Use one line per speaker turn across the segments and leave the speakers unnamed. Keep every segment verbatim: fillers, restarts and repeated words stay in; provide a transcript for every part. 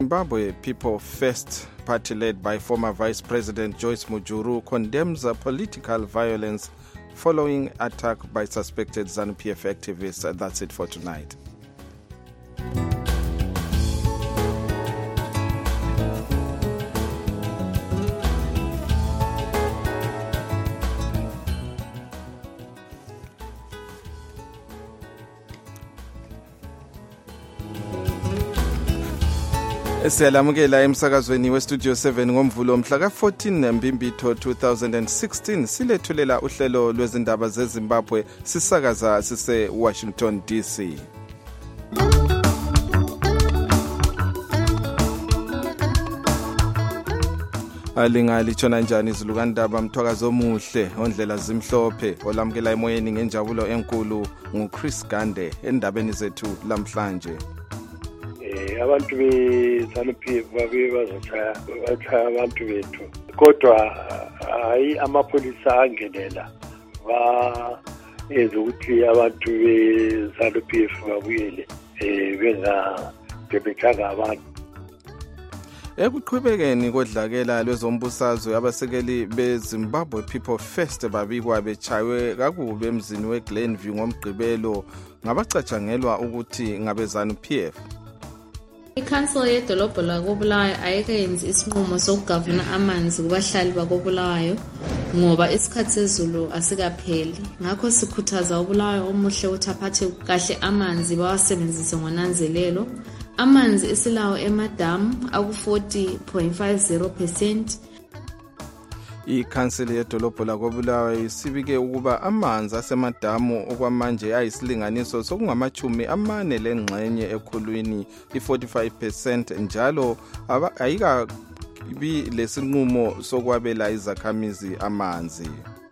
Zimbabwe People First party led by former Vice President Joyce Mujuru condemns uh, political violence following attack by suspected ZANU-P F activists. Uh, that's it for tonight. Siyalamukela emsakazweni westudio seven ngomvulo mhla ka fourteen Mbimbitho two thousand sixteen silethulela uhlelo lwezindaba zeZimbabwe sisakaza sise Washington D C. Alingali tshona njani izilukandaba mthwakazo omuhle ondlela zimhlophe olamukela emoyeni ngenjabulo enkulu nguChris Gande endabeni zethu lamhlanje.
Abantu be-ZANU-P F babuye bazochaya bachaya abantu bethu kodwa hayi amapholisa angenela bayenza ukuthi abantu be-ZANU-P F babuyele eh bengadebethanga abantu.
Ekuqhubekeni kodlakela lwezombusazwe abasekeli beZimbabwe People First babikwa bechaywe kakubi emzini weGlenview ngomgqibelo ngabacatshangelwa ukuthi ngabe ZANU-P F.
Ikhansela yedolobho lakoBulawayo ayikeyenzi isinqumo sokugavana amanzi kubahlali bakoBulawayo ngoba isikhathi sezulu asikapheli. Ngakho sikhuthaza uBulawayo omuhle ukuthi aphathe kahle amanzi bawasebenzise ngonanzelelo. Amanzi esilawo emadamu aku forty point five zero percent.
Ikhansela yedolobho lakoBulawayo isibike ukuba amanzi asemadamu okwamanje ayisilinganiso sokungamachumi amane lengxenye ekhulwini i-forty-five percent njalo ayika bi lesinqumo sokwabela izakhamizi amanzi.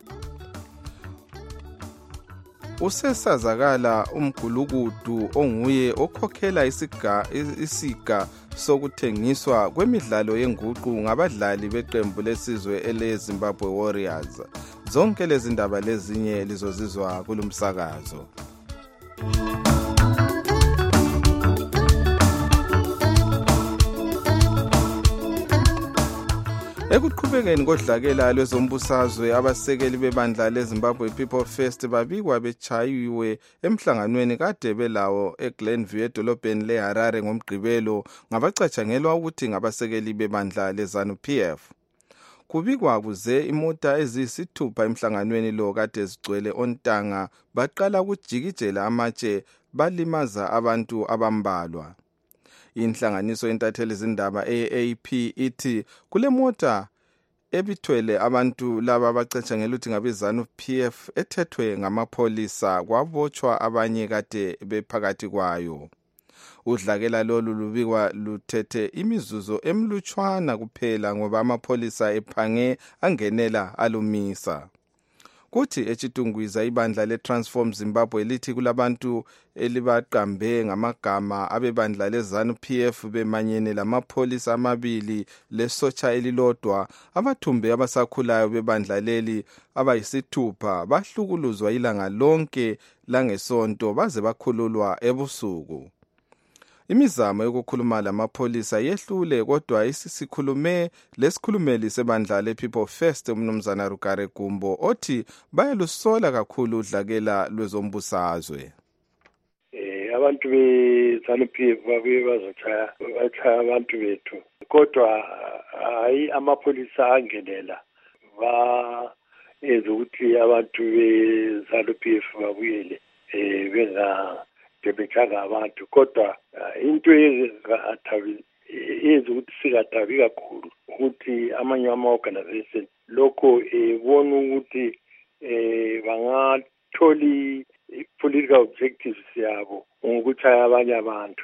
Usesazakala umgulukudu onguye okhokhela isiga isiga sokuthengiswa kwemidlalo yenguqu ngabadlali beqembu lesizwe eleZimbabwe Warriors. Zonke lezi ndaba lezinye lizozizwa kulumsakazo. Ekuqhubekeni kodlakela lwezombusazwe abasekeli bebandla leZimbabwe People First babikwa bechayiwe emhlanganweni kade belawo eGlenview edolobheni leHarare ngomgqibelo ngabacatshangelwa ukuthi ngabasekeli bebandla leZANU-P F. Kubikwa kuze imota eziyisithupha emhlanganweni lo kade zigcwele ontanga baqala ukujikijela amatshe balimaza abantu abambalwa. Inhlanganiso yentatheli izindaba A A P ithi kule mota ebithwele abantu laba abacatshangelwa ukuthi ngabe ZANU-P F ethethwe ngamapholisa kwabotshwa abanye kade bephakathi kwayo. Udlakela lolu lubikwa luthethe imizuzo emlutshwana kuphela ngoba amapholisa ephange angenela alumisa. Kuthi eChitungwiza ibandla leTransform Zimbabwe lithi kulabantu elibaqambe ngamagama abebandla leZANU-P F bemanyene lamapholisa amabili lesotsha elilodwa abathumbe abasakhulayo bebandla leli abayisithupha bahlukuluzwa ilanga lonke langesonto baze bakhululwa ebusuku. Imizamo yokukhuluma lamapholisa yehlule kodwa isisikhulume lesikhulumeli sebandla lePeople First umnumzana Rugare Gumbo othi bayalusola kakhulu udlakela lwezombusazwe.
Eh abantu beZANU-P F babuye bazochaya bachaya abantu bethu kodwa hayi amapholisa angenela ba ezokuthi abantu beZANU-P F babuyele eh benga debethanga abantu kodwa into ezingathabi ezokuthi singathabi kakhulu ukuthi amanye ama-organization lokho ebona ukuthi eh bangatholi political objectives yabo ngokuchaya abanye abantu.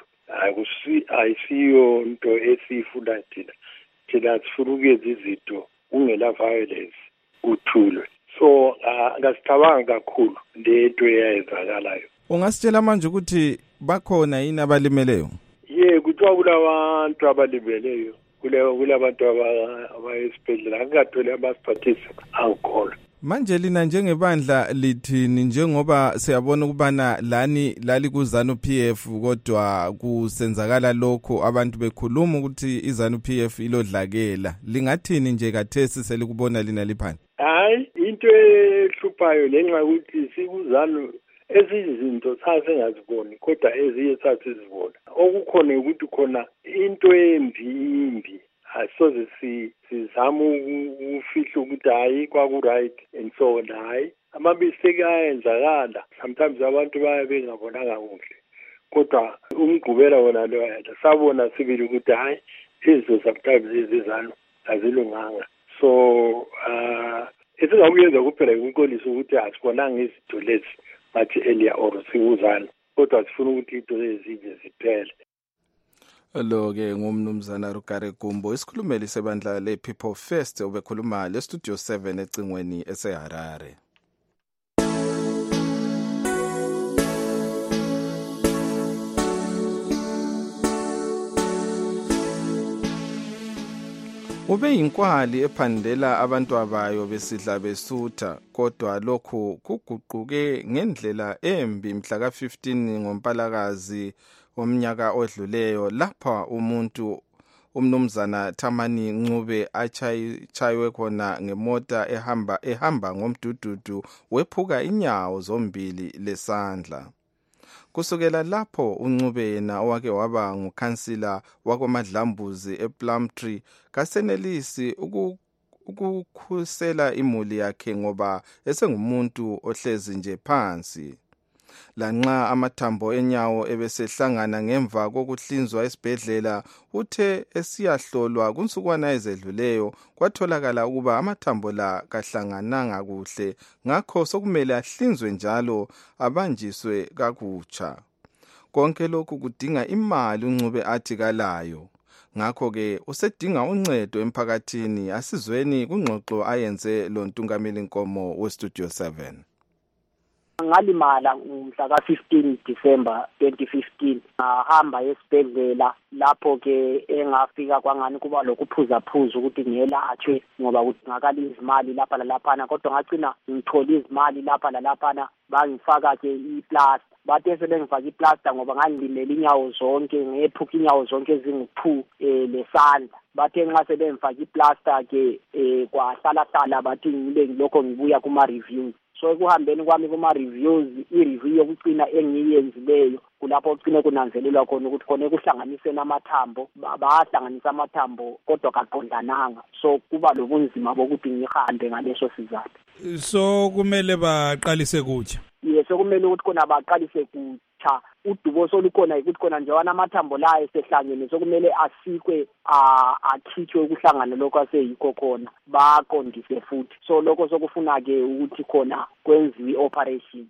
Ayisiyo into esifuna thina thina sifuna ukwenza izinto kungela violence uthulwe. So ngasicabanga kakhulu lento eyayenzakalayo.
Ungasitshela manje ukuthi bakhona yini abalimeleyo?
Ye kuthiwa kulabantu abalimeleyo kule kulabantu abayesibhedlela angathole amasiphathisi angkhona.
Manje lina njengebandla lithini njengoba siyabona ukubana lani lali kuZANU P F kodwa kusenzakala lokho abantu bekhuluma ukuthi iZANU P F ilodlakela lingathini nje kathesi selikubona lina liphana?
Hayi into ehluphayo lenxa ukuthi sikuZANU ezizinto sasengaziboni kodwa eziye sathi zibona okukhona ukuthi khona into embi imbi asoze si sizama ukufihla ukuthi hayi kwaku right and so on hayi amabiseki ayenzakala sometimes abantu baye bengabonanga kuhle kodwa umgqubela wona lo yena sabona sibili ukuthi hayi izinto sometimes izizano azilunganga so uh esingakuyenza kuphela ukuqondisa ukuthi asibonanga izinto lezi bathi earlier or sikuzana kodwa sifuna ukuthi into ezinje ziphele.
Lo ke ngumnumzana Rugare Gumbo isikhulumeli sebandla le People First obekhuluma le Studio seven ecingweni eseHarare. Ube inkwali ephandela abantu abayo besidla besutha kodwa lokho kuguquke ngendlela embi mhla ka fifteen ngoMpalakazi omnyaka odluleyo lapha umuntu umnumzana Thamani Ncube achaywe khona ngemota ehamba ehamba ngomdududu wephuka inyawo zombili lesandla. Kusukela lapho uNcube yena owake waba ngukhansila wakoMadlambuzi ePlumtree kasenelisi ukukhusela imuli yakhe ngoba esengumuntu ohlezi nje phansi. Lanxa amathambo enyawo ebesehlangana ngemva kokuhlinzwa esibhedlela uthe esiyahlolwa kunsukwana ezedluleyo kwatholakala ukuba amathambo la kahlangananga kuhle ngakho sokumele ahlinzwe njalo abanjiswe kakutsha. Konke lokhu kudinga imali uNcube athi kalayo. Ngakho ke usedinga uncedo emphakathini asizweni kungxoxo ayenze lo Ntungameli Nkomo we Studio seven.
Ngalimala umhla ka fifteen December twenty fifteen ngahamba esibhedlela lapho ke engafika kwangani kuba lokuphuza phuza ukuthi ngelatshwe ngoba kudingakala izimali lapha lalaphana kodwa ngagcina ngithola izimali lapha lalaphana bangifaka ke iplaster bathe sebengifaka iplaster ngoba ngangilimela inyawo zonke ngephuka inyawo zonke ezingu-two eh lesandla bathe nxa sebengifaka iplaster ke eh kwahlala hlala bathi ngibe ngilokho ngibuya kuma reviews. So ekuhambeni kwami kuma reviews i-review yokucina engiyenzileyo kulapho ugcine kunanzelelwa khona ukuthi khona kuhlanganise namathambo bahlanganisa amathambo kodwa kaqondananga so kuba lobunzima bokuthi ngihambe ngaleso sizathu.
So kumele baqalise kutsha.
Yes sokumele ukuthi khona baqalise kutsha udubo solukhona ukuthi khona nje wana amathambo la esehlangene sokumele asikwe akhitshwe ukuhlangana lokho aseyikho khona baqondise futhi so lokho sokufuna ke ukuthi khona kwenziwe operation.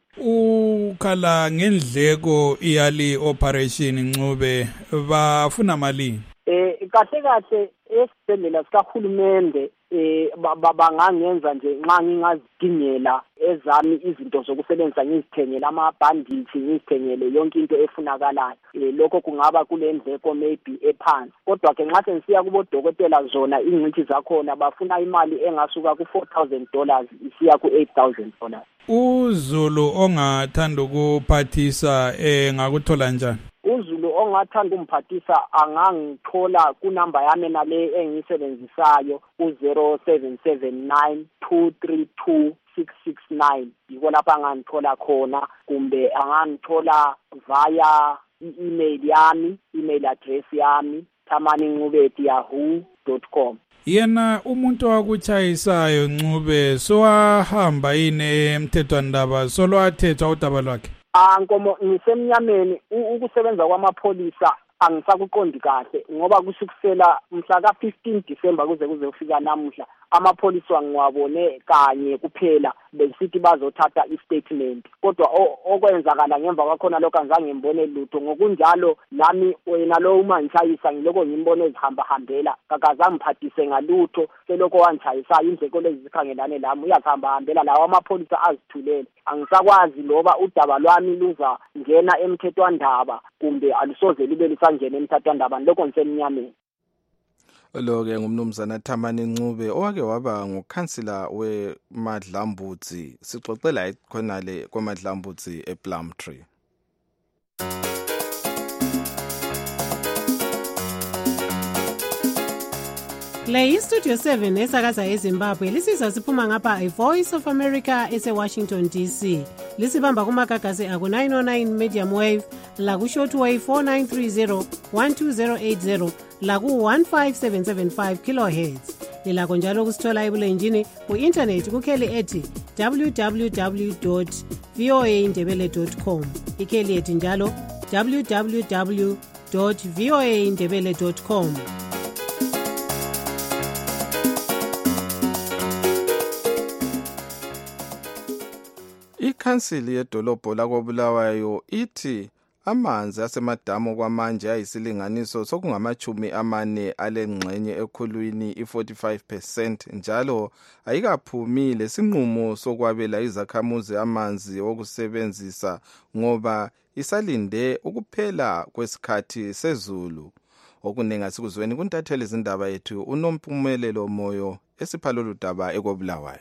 Ukhala ngendleko iyali operation Ncube bafuna malini?
Eh kahle kahle esibhedlela sikahulumende eh bangangenza nje nxa ngingazidingela ezami izinto zokusebenzisa ngizithengele amabhanditshi ngizithengele yonke into efunakalayo lokho kungaba kule ndleko maybe ephansi kodwa ke nxa sensiya kubo dokotela zona ingcithi zakhona bafuna imali engasuka ku four thousand dollars isiya ku eight thousand dollars.
uZulu ongathanda ukuphathisa eh ngakuthola njani?
uZulu ongathanda umphathisa angangithola ku number yami nale engisebenzisayo u zero seven seven nine two three two six six nine yiko lapha angangithola khona kumbe angangithola via i-email yami email address yami thamani ncube at yahoo dot com.
Yena umuntu wakuchayisayo Ncube sowahamba yini emthethwandaba solwathethwa udaba lwakhe?
Ah Nkomo ngisemnyameni ukusebenza kwamapholisa angisakuqondi kahle ngoba kusukusela mhla ka fifteen December kuze kuze kufika namuhla amapholisa ngiwabone kanye kuphela besithi bazothatha istatement kodwa okwenzakala ngemva kwakhona lokho angizange ngibone lutho ngokunjalo lami wena lo uma ngitshayisa ngiloko ngimbone ezihamba hambela kakazange ngiphathise ngalutho seloko wanchayisa indleko lezi zikhangelane lami uyakhamba hambela lawo amapholisa azithulele angisakwazi loba udaba lwami luza ngena emthethwandaba kumbe alisoze libe lisangena emthethwandaba lokho ngisemnyameni.
Lo-ke ngumnumzana Thamani Ncube owake waba ngukhansila weMadlambudzi. Sixoxela khonale kwaMadlambudzi ePlumtree.
Le iStudio seven esakaza eZimbabwe lisizwa siphuma ngapha iVoice of America ese-Washington D C. Lisibamba kumagagasi aku nine oh nine medium wave, laku shortwave four nine three zero one two zero eight zero, laku one five seven seven five kilohertz. Lilakho njalo kusithola ebulenjini ku-internet kukheli ethi w w w dot v o a indebele dot com. Ikheli ethi njalo w w w dot v o a indebele dot com.
Ikhansili yedolobho lakoBulawayo ithi amanzi asemadamu kwamanje ayisilinganiso sokungamachumi amane alengxenye ekhulwini i-forty-five percent njalo ayikaphumi lesinqumo sokwabela izakhamuzi amanzi okusebenzisa ngoba isalinde ukuphela kwesikhathi sezulu. Okuningi sikuzweni kuntatheli izindaba yethu uNompumelelo Moyo esiphalolu daba ekobulawayo.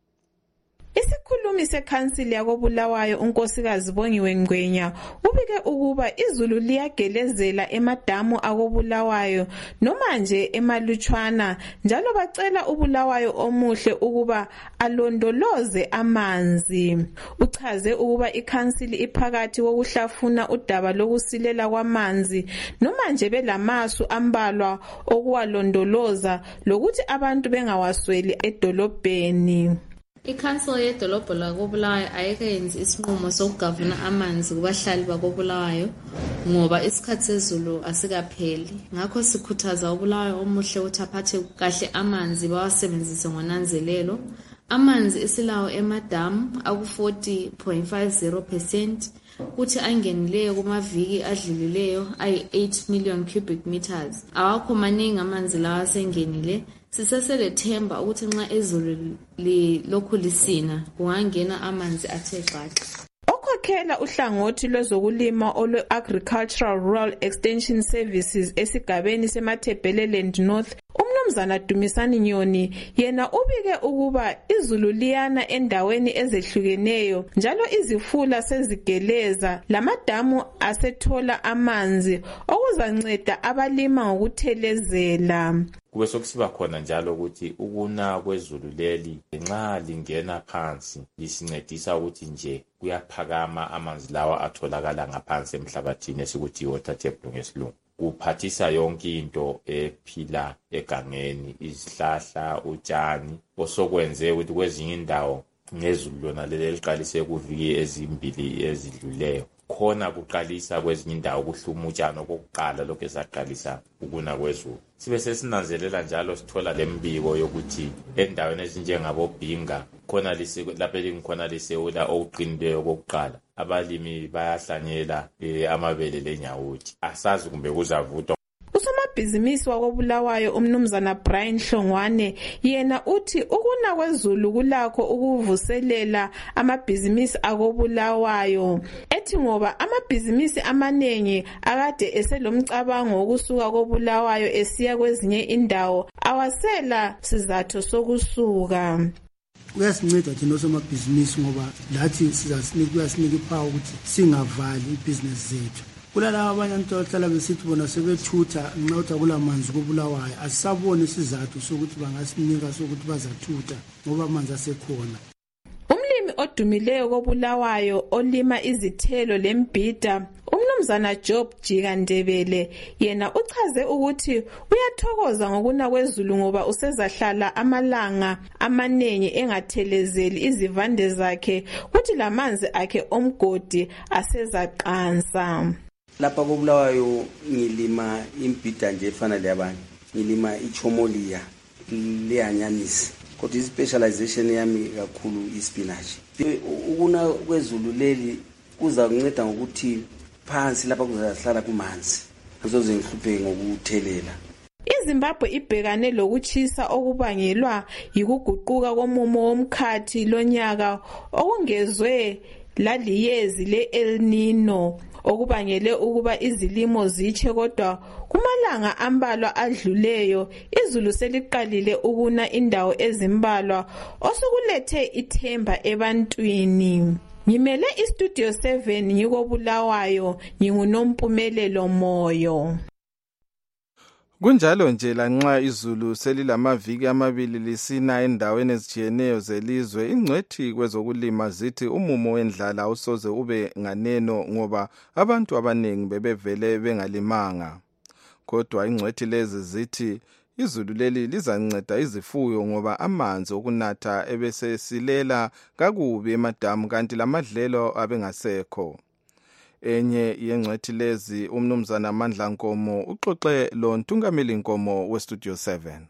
Isikhulumi sekhansili yakoBulawayo unkosikazi Bongiwe Ngwenya ubike ukuba izulu liyagelezela emadamu akoBulawayo noma nje emalutshwana njalo bacela uBulawayo omuhle ukuba alondoloze amanzi. Uchaze ukuba ikhansili iphakathi kokuhlafuna udaba lokusilela kwamanzi noma nje belamasu ambalwa okuwalondoloza lokuthi abantu bengawasweli edolobheni.
Ikhansili yedolobho lakoBulawayo ayikeyenzi isinqumo sokugavuna amanzi kubahlali bakoBulawayo ngoba isikhathi sezulu asikapheli. Ngakho sikhuthaza uBulawayo omuhle ukuthi aphathe kahle amanzi bawasebenzise ngonanzelelo. Amanzi esilawo emadamu aku forty point five zero percent kuthi angenileyo kumaviki adlulileyo ayi eight million cubic meters. Awakho maningi amanzi lawa asengenile. Sisesele themba ukuthi nxa izulu lokhu lisina kungangena amanzi athe xaxa.
Okhokhela uhlangothi lwezokulima olwe Agricultural Rural Extension Services esigabeni seMathebeleland North umnumzana Dumisani Nyoni yena ubike ukuba izulu liyana endaweni ezehlukeneyo njalo izifula sezigeleza lamadamu asethola amanzi okuzanceda abalima ngokuthelezela.
Kube sokusiba khona njalo ukuthi ukuna kwezulu leli nxa lingena phansi lisincedisa ukuthi nje kuyaphakama amanzi lawa atholakala ngaphansi emhlabathini esikuthi water table ngesilungu. Kuphathisa yonke into ephila egangeni, izihlahla, utshani, osokwenze ukuthi kwezinye indawo ngezulu lona leli liqalise kuviki ezimbili ezidluleyo. Khona kuqalisa kwezinye indawo kuhluma utshani okokuqala lokho esaqalisa ukuna kwezulu. Sibe sesinanzelela njalo sithola lembiko yokuthi endaweni ezinjengabo Bhinga khona lise lapha lingikhona lisewula okuqinileyo okokuqala abalimi bayahlanyela amabele lenyawuthi. Asazi kumbe kuzavutwa.
Usomabhizinisi wakoBulawayo umnumzana Brian Hlongwane yena uthi ukuna kwezulu kulakho ukuvuselela amabhizinisi akoBulawayo ethi ngoba amabhizinisi amanengi akade eselomcabango wokusuka koBulawayo esiya kwezinye indawo awasela sizathu sokusuka.
Uyasinceda thina osomabhizinisi ngoba lathi sizasinika sinika iphawu ukuthi singavali ibhizinisi zethu. Kulala abanye abantu abahlala besithi bona sebethutha nxa kulamanzi koBulawayo asisaboni isizathu sokuthi bangasinika sokuthi bazathutha ngoba amanzi asekhona.
Umlimi odumileyo koBulawayo olima izithelo lembhida umnumzana Job Jikandebele yena uchaze ukuthi uyathokoza ngokuna kwezulu ngoba usezahlala amalanga amanengi engathelezeli izivande zakhe kuthi lamanzi akhe omgodi asezaqansa.
Lapha koBulawayo ngilima imbhida nje efana leyabanye. Ngilima ichomolia leanyanisi. Kodwa ispecialization yami kakhulu ispinach. Ukuna kwezulu leli kuza kunceda ngokuthi phansi lapha kuzahlala kumanzi. Kuzoze ngihlupheke ngokuthelela.
iZimbabwe ibhekane lokuchisa okubangelwa yikuguquka komumo womkhathi lonyaka okungezwe laliyezi le El Nino. okubangele ukuba izilimo zitshe. Kodwa kumalanga ambalwa adluleyo izulu seliqalile ukuna indawo ezimbalwa osokulethe ithemba ebantwini. Ngimele istudio seven ngikobulawayo, nginguNompumelelo Moyo.
Kunjalo nje lanxa izulu selilamaviki amabili lisina endaweni ezijiyeneyo zelizwe, ingcwethi kwezokulima zithi umumo wendlala usoze ube nganeno ngoba abantu abaningi bebevele bengalimanga. Kodwa ingcwethi lezi zithi izulu leli lizanceda izifuyo ngoba amanzi okunatha ebesesilela kakubi emadamu kanti lamadlelo abengasekho. Enye yengcwethi lezi umnumzana Amandla Nkomo uxoxe lo Ntungameli Nkomo weStudio seven.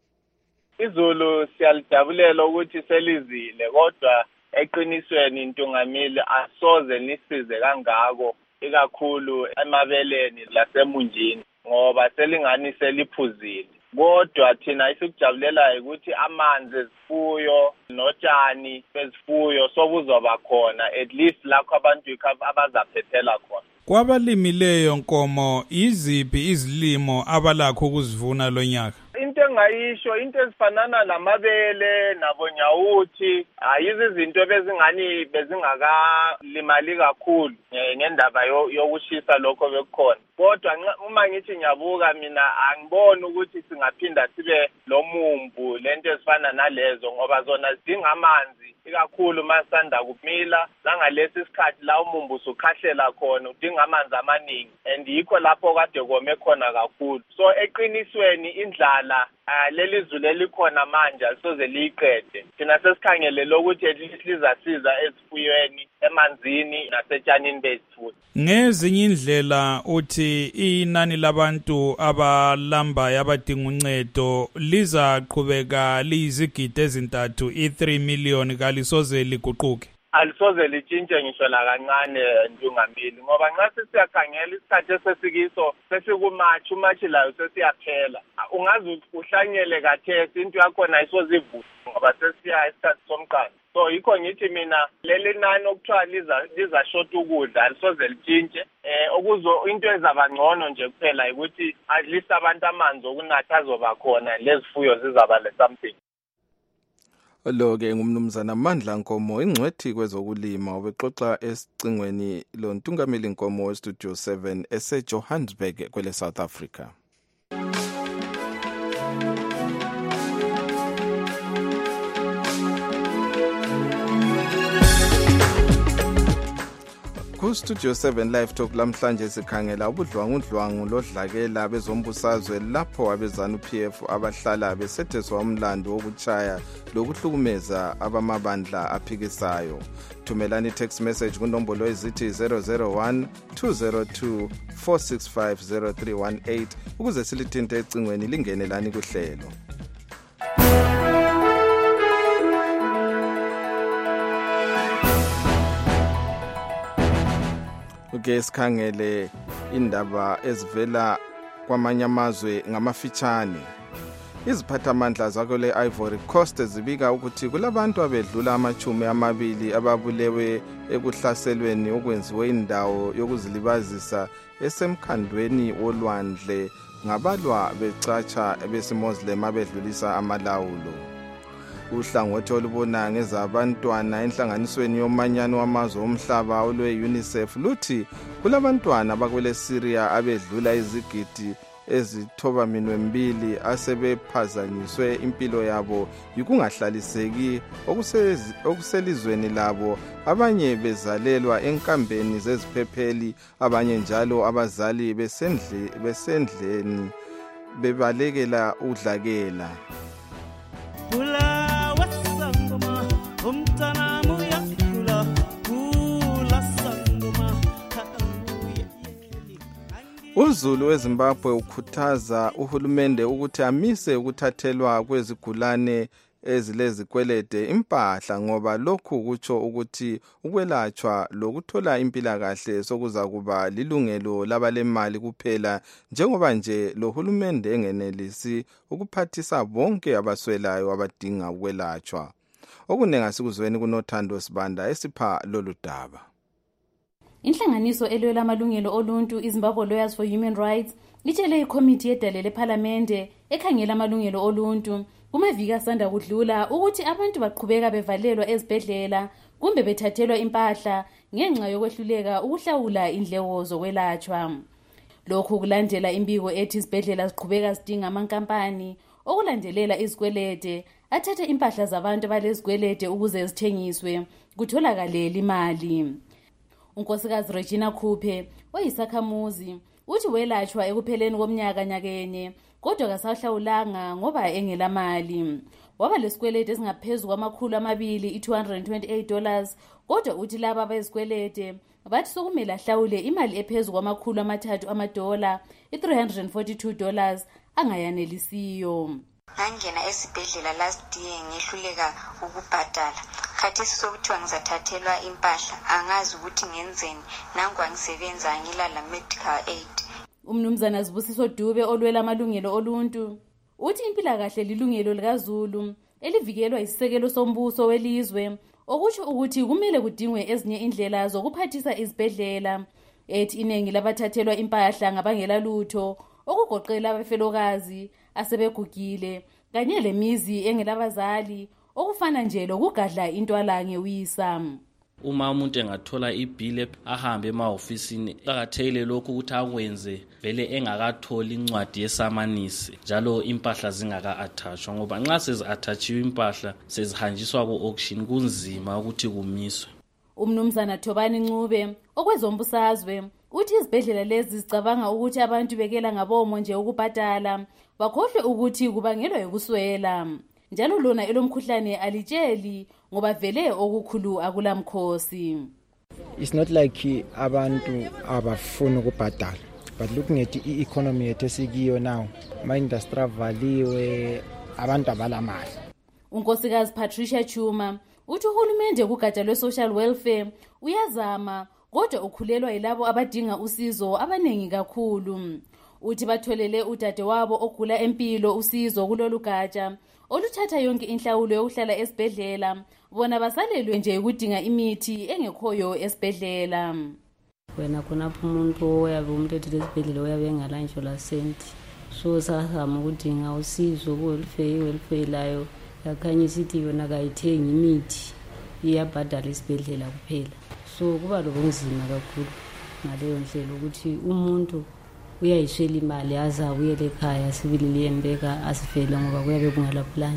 Izulu siyalidabulela ukuthi selizile, kodwa eqinisweni Ntungameli asoze nisize kangako ikakhulu emabeleni lasemunjini ngoba selingani seliphuzile. Kodwa thina isikujabulela ukuthi amanzi ezifuyo notshani bezifuyo sokuzoba khona at least lakho abantu abazaphethela khona.
Kwabalimileyo Nkomo, iziphi izilimo abalakho ukuzivuna lo nyaka?
Into engayisho into ezifanana namabele nabonyawuthi ayizi izinto bezingani bezingakalimali kakhulu ngendaba yokushisa lokho bekukhona. Kodwa uma ngithi ngiyabuka mina angiboni ukuthi singaphinda sibe lomumbu lento ezifana nalezo ngoba zona zidinga amanzi ikakhulu masanda kumila langalesi isikhathi la umumbu usukhahlela khona udinga amanzi amaningi and yikho lapho kade kome khona kakhulu. So eqinisweni indlala leli zulu elikhona manje alisoze liyiqede. Thina sesikhangelele ukuthi lizasiza ezifuyweni emanzini nasetshanini bezifuyo.
Ngezinye indlela uthi inani labantu abalamba abadinga uncedo lizaqhubeka liyizigidi ezintathu i-three million kalisoze liguquke.
Alisoze litshintshe ngisho la kancane Ntungameli ngoba nxa sesiyakhangela isikhathi esesikiso sesikumathi umathi layo sesiyaphela. Ungaze uhlanyele kathesi into yakhona ayisoze ivuke ngoba sesiya isikhathi somqando. So yikho ngithi mina leli nani okuthiwa liza lizashota ukudla alisoze litshintshe. Eh okuzo into ezaba ngcono nje kuphela ukuthi at least abantu amanzi okunatha azoba khona lezifuyo zizaba le something.
Lo ke ngumnumzana Amandla Nkomo ingcwethi kwezokulima obexoxa esicingweni lo Ntungameli Nkomo weStudio seven ese Johannesburg kwele South Africa. Ku-Studio seven Live Talk lamhlanje sikhangela ubudlwangudlwangu lodlakela bezombusazwe lapho abezanu P F abahlala besetheswa umlando wokuchaya lokuhlukumeza abamabandla aphikisayo. Thumelani text message kunombolo ezithi zero zero one two zero two four six five zero three one eight ukuze silithinte ecingweni lingenelani kuhlelo. Uke sikhangele indaba ezivela kwamanye amazwe ngamafitshane. Iziphathamandla zakole Ivory Coast zibika ukuthi kulabantu abedlula amachumi amabili ababulewe ekuhlaselweni okwenziwe indawo yokuzilibazisa esemkhandweni wolwandle ngabalwa becatsha besimoslim abedlulisa amalawulo. Uhlangothi olubona ngezabantwana enhlanganisweni yomanyano wamazwe omhlaba olwe-UNICEF luthi kulabantwana bakwele Syria abedlula izigidi ezithoba minwe mbili asebephazanyiswe impilo yabo yikungahlaliseki okuselizweni labo, abanye bezalelwa enkambeni zeziphepheli, abanye njalo abazali besendle besendleni bebalekela udlakela. UZulu weZimbabwe ukhuthaza uhulumende ukuthi amise ukuthathelwa kwezigulane ezilezikwelede impahla ngoba lokhu kutsho ukuthi ukwelatshwa lokuthola impilakahle sokuza kuba lilungelo labalemali kuphela njengoba nje lo hulumende engenelisi ukuphathisa bonke abaswelayo abadinga ukwelatshwa. Okunenga sikuzweni kunothando Sibanda esipha lolu daba.
Inhlanganiso elwela amalungelo oluntu iZimbabwe Lawyers for Human Rights litshele ikomiti yedale lephalamende ekhangela amalungelo oluntu kumaviki asanda kudlula ukuthi abantu baqhubeka bevalelwa ezibhedlela kumbe bethathelwa impahla ngenxa yokwehluleka ukuhlawula indleko zokwelatshwa. Lokhu kulandela imbiko ethi izibhedlela ziqhubeka zidinga amankampani okulandelela izikwelede athathe impahla zabantu abalezikwelede ukuze zithengiswe kutholakale imali. Unkosikazi Regina Khuphe oyisakhamuzi uthi welatshwa ekupheleni komnyaka nyakenye kodwa kasahlawulanga ngoba engela mali. Waba lesikwelede esingaphezulu kwamakhulu amabili i-two hundred twenty-eight dollars kodwa uthi laba abezikwelede bathi sokumele ahlawule imali ephezulu kwamakhulu amathathu amadola i-three hundred forty-two dollars angayanelisiyo.
Ngangena esibhedlela last year ngehluleka ukubhadala. Khathesi sokuthiwa ngizathathelwa impahla angazi ukuthi ngenzeni nangwa ngisebenza ngilala medical aid.
Umnumzana Zibusiso Dube olwela amalungelo oluntu uthi impilakahle lilungelo likaZulu elivikelwa isisekelo sombuso welizwe okusho ukuthi kumele kudingwe ezinye indlela zokuphathisa izibhedlela. Ethi inengi labathathelwa impahla ngabangela lutho okugoqela abafelokazi asebegugile kanye lemizi engelabazali okufana nje lokugadla intwala ngewisa.
Uma umuntu engathola ibhile ahambe ema-ofisini qakathekile lokhu ukuthi akwenze vele engakatholi incwadi yesamanisi njalo impahla zingaka-attachwa ngoba nxa sezi-athachiwe impahla sezihanjiswa ku-auction kunzima ukuthi kumiswe.
Umnumzana Thobani Ncube okwezombusazwe uthi izibhedlela lezi zicabanga ukuthi abantu bekela ngabomo nje ukubhadala bakhohlwe ukuthi kubangelwa yikuswela. Njalo lona elomkhuhlane alitsheli ngoba vele okukhulu akulamkhosi.
It's not like abantu abafuna ukubhadala, but looking at the economy yethu esikiyo now, ama-industry avaliwe, abantu abalamali.
Unkosikazi Patricia Chuma uthi uhulumende kugatsha lwe-social welfare uyazama kodwa ukhulelwa yilabo abadinga usizo abanengi kakhulu. Uthi batholele udade wabo ogula empilo usizo kulolu gatsha oluthatha yonke inhlawulo yokuhlala esibhedlela bona basalelwe nje ukudinga imithi engekhoyo esibhedlela.
Wena khonapho umuntu oyabe umthethele esibhedlela oyabe engalanjwa la senti so sazama ukudinga usizo ku-welfare. I-welfare layo yakhanya isithi yona kayithengi imithi iyabhadala esibhedlela kuphela, so kuba lobunzima kakhulu ngaleyo ndlela ukuthi umuntu uyayiswela imali aza abuyele ekhaya sibilile yembeka asifele ngoba kuyabe kungala plan.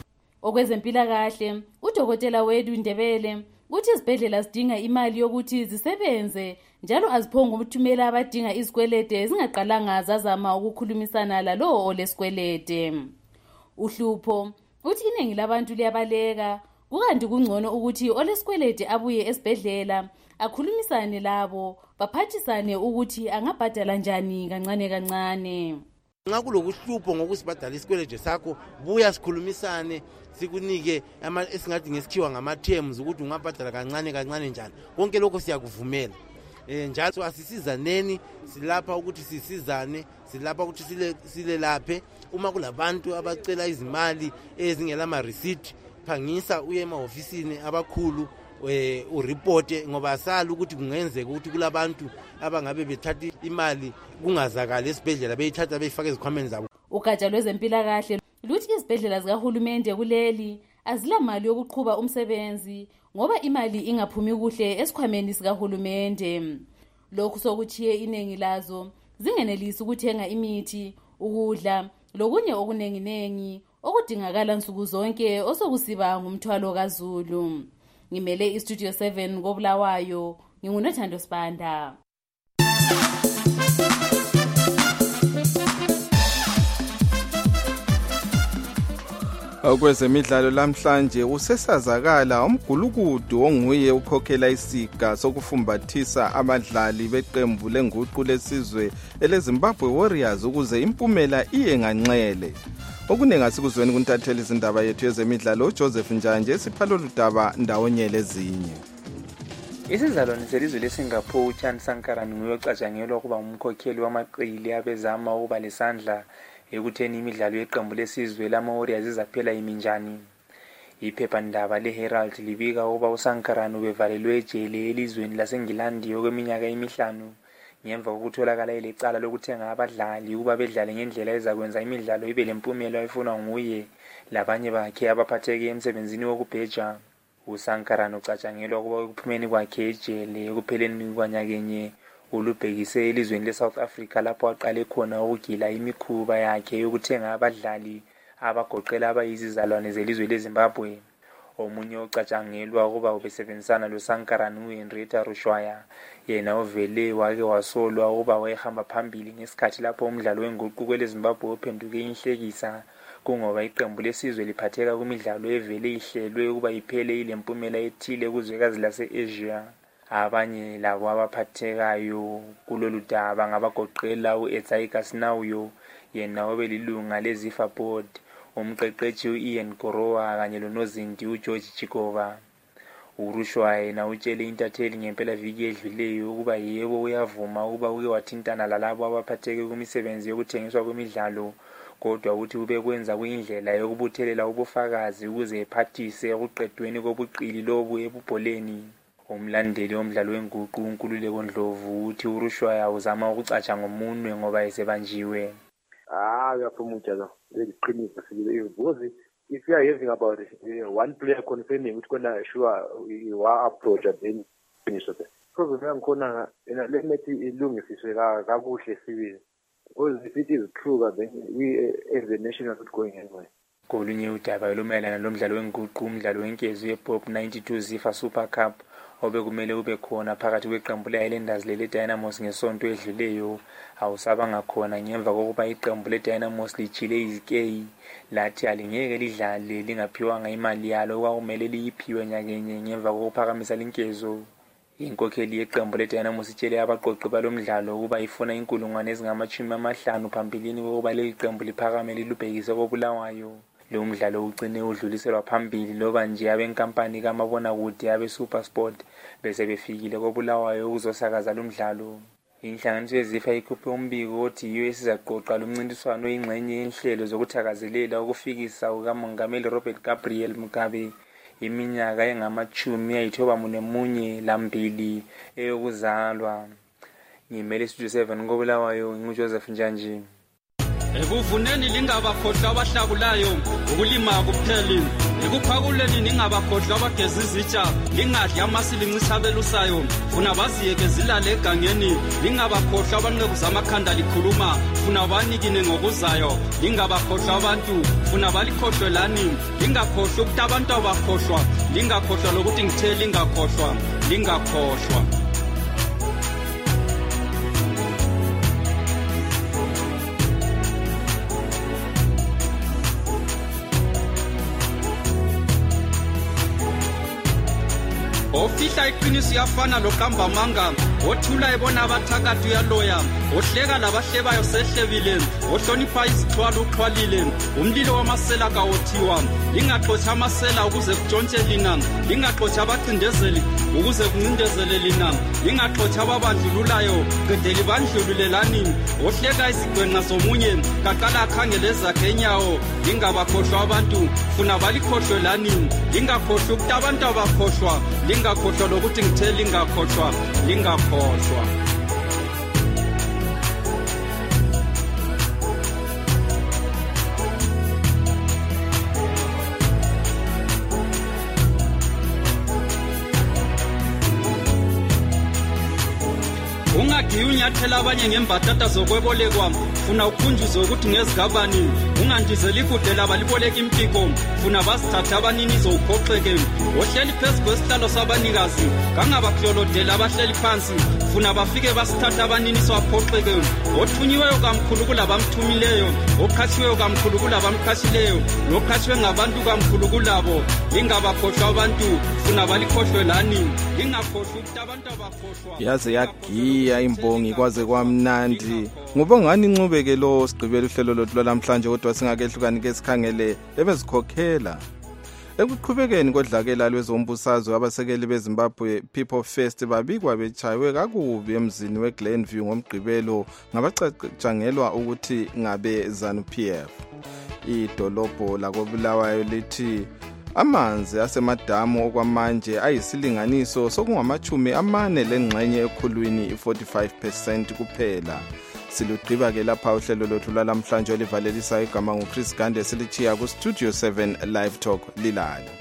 Okwezempilakahle udokotela Wedu Ndebele uthi izibhedlela zidinga imali yokuthi zisebenze njalo aziphonga ukuthumela abadinga izikwelede zingaqalanga zazama ukukhulumisana lalo olesikwelede. Uhlupho uthi iningi labantu liyabaleka kukanti kungcono ukuthi olesikwelede abuye esibhedlela akhulumisane labo baphathisane ukuthi angabhadala njani kancane kancane.
Nxa kulokuhlupho ngokusibhadala isikwelede sakho buya sikhulumisane sikunike esingathi ngesikhiwa ngama-terms ukuthi ungabhadala kancane kancane njani. Konke lokho siyakuvumela. Eh njalo asisizaneni silapha ukuthi sisizane silapha ukuthi sile silelaphe uma kulabantu abacela izimali ezingela ma receipt phangisa uye ema-ofisini abakhulu we uripote ngoba asala ukuthi kungenzeka ukuthi kulabantu abangabe bethatha imali kungazakala esibhedlela beyithatha beyifaka ezikhwameni zabo.
Ugatsha lwezempilakahle luthi izibhedlela zikahulumende kuleli azilamali yokuqhuba umsebenzi ngoba imali ingaphumi kuhle esikhwameni sikahulumende. Lokhu sokuthiye iningi lazo zingenelisi ukuthenga imithi, ukudla lokunye okunenginengi okudingakala nsuku zonke osokusiba ngumthwalo kaZulu. Ngimele iStudio seven koBulawayo, ngingunothando Sibanda.
Okwezemidlalo lamhlanje usesazakala umgulukudu onguye ukhokhela isiga sokufumbathisa abadlali beqembu lenguqu lesizwe eleZimbabwe Warriors ukuze impumela iye nganxele. Okuningi sikuzweni kuntatheli izindaba yethu yezemidlalo uJoseph Njanje siphalo ludaba ndawonye lezinye.
Isizalwane selizwe leSingapore uChan Sankaran nguyocatshangelwa ukuba umkhokheli wamaqili abezama ukuba lesandla ekutheni imidlalo yeqembu lesizwe lama-Warriors izaphela iminjani. iphephandaba le-Herald libika ukuba uSankaran ubevalelwe ejele elizweni laseNgilandi okweminyaka emihlanu ngemva kokutholakala elecala lokuthenga abadlali ukuba bedlale ngendlela ezakwenza imidlalo ibe lempumela efunwa nguye labanye bakhe abaphatheke emsebenzini wokubheja. uSankaran ucatshangelwa ukuba ekuphumeni kwakhe ejele ekupheleni kwanyakenye ulubhekise elizweni le-South Africa lapho aqale khona ukugila imikhuba yakhe yokuthenga abadlali abagoqela abayizizalwane zelizwe leZimbabwe. Omunye ocatshangelwa ukuba ubesebenzisana loSankaran uHenrietta Rushwaya, yena ovele wake wasolwa ukuba wayehamba phambili ngesikhathi lapho umdlalo wenguquko leZimbabwe uphenduke inhlekisa kungoba iqembu lesizwe liphatheka kumidlalo evele ihlelwe ukuba iphele ilempumela ethile kuzwekazi lase-Asia. Abanye labo abaphathekayo kulolu daba ngabagoqela uEtsai Sinawuyo, yena obelilunga leZIFA board, umqeqeshi uIan Korowa kanye lonozinti uGeorge Chikova. uRushwaya yena utshele intatheli ngempela viki edluleyo ukuba yebo uyavuma ukuba uke wathintana lalabo abaphatheke kumisebenzi yokuthengiswa kwemidlalo, kodwa uthi ubekwenza kuyindlela yokubuthelela ubufakazi ukuze ephathise ekuqedweni kobuqili lobu ebubholeni. Umlandeli womdlalo wenguqu uNkululeko Ndlovu uthi uRushwaya uzama ukucatsha ngomunwe ngoba esebanjiwe.
Ah, uyaphumuja lo leziqiniso sibile because if you are hearing about it, one player confirming ukuthi kona sure wa approach then finish it. Problem yangikhona ena lemethi ilungisiswe kakuhle sibile. Because if it is true then we as a nation are not going anywhere.
Kolunye udaba lumayelana lomdlalo wenguqu umdlalo wenkezo yePop ninety-two ZIFA Super Cup obekumele ube khona phakathi kweqembu le-Highlanders le-Dynamos ngesonto edluleyo awusabanga khona ngemva kokuba iqembu le-Dynamos lijile izikeyi lathi alingeke lidlale lingaphiwanga imali yalo okwakumele liyiphiwe nyakenye ngemva kokuphakamisa linkezo. Inkokheli yeqembu le-Dynamos itshele abaqoqi balomdlalo ukuba ifuna inkulungwane ezingamashumi amahlanu phambilini kokuba leli qembu liphakame lilubhekise koBulawayo. Lo mdlalo ugcine udluliselwa phambili loba nje abenkampani kamabonakude abe-SuperSport bese befikile koBulawayo ukuzosakaza lo mdlalo. Inhlanganiso yeZIFA ikhuphe umbiko othi yiyo esizaqoqa lo mncintiswano oyingxenye yenhlelo zokuthakazelela ukufikisa kukaMongameli Robert Gabriel Mugabe iminyaka engamachumi ayithoba munye lambili eyokuzalwa. Ngimele Studio seven koBulawayo nguJoseph Njanji.
Ekuvuneni lingabakhohlwa abahlakulayo ukulima kupheli, ekuphakuleni ningabakhohlwa abageza izitsha, lingadli amasilinci abelusayo, funa baziyeke zilale egangeni, lingabakhohlwa abanqeku zamakhanda likhuluma, funa banikine ngokuzayo, lingabakhohlwa abantu, funa balikhohlwe lani, lingakhohlwa ukuthi abantu abakhohlwa, lingakhohlwa lokuthi ngithe lingakhohlwa, lingakhohlwa. Ofihla iqiniso yafana loqamba manga, othula ebona abathakathi uyaloya, ohleka labahlebayo sehlebile, ohlonipha izixhwalo uxhwalile, umlilo wamasela kawothiwa, lingaxotsha amasela ukuze kutshontshe lina, lingaxotsha abacindezeli ukuze kuncindezele lina, lingaxotsha ababandlululayo qedeli bandlululelani, ohleka izigwenqa zomunye kaqala akhangele ezakhe enyawo, lingabakhohlwa abantu funa balikhohlwe lani, lingakhohlwa ukuthi abantu abakhohlwa, lingakhohlwa lokuthi ngithe lingakhohlwa, lingakhohlwa. Ungagiyi unyathela abanye ngembatata zokwebolekwa, funa ukhunjuze ukuthi ngezigabani, ungandizeli ikude laba liboleka impiko, funa bazithatha abanini zowuphoxeke, ohleli phezu kwesihlalo sabanikazi, kangabaklolodela abahleli phansi, funa bafike basithatha abanini swaphoxeke, othunyiweyo kamkhulu kulabamthumileyo, oqhatshiweyo kamkhulu kulabamqhatshileyo, noqhatshiwe ngabantu kamkhulu kulabo, lingabakhohlwa abantu, funa balikhohlwe lani, lingakhohlwa ukuthi abantu abakhohlwa.
Yaze yagiya imbongi kwaze kwamnandi. Ngubongani incubeke lo sigqibela uhlelo lothu lwalamhlanje kodwa singakehlukani ke sikhangele ebezikhokhela. Ekuqhubekeni kodlakela lwezombusazwe abasekeli beZimbabwe People First babikwa bechaywe kakubi emzini weGlenview ngomgqibelo ngabacatshangelwa ukuthi ngabe ZANU-P F. Idolobho lakoBulawayo lithi Amanzi asemadamu okwamanje ayisilinganiso sokungamachumi amane lengxenye ekhulwini i-forty-five percent kuphela. Silugqiba ke lapha uhlelo lothu lwalamhlanje olivalelisa igama nguChris Gande silichiya ku Studio seven Live Talk lilala.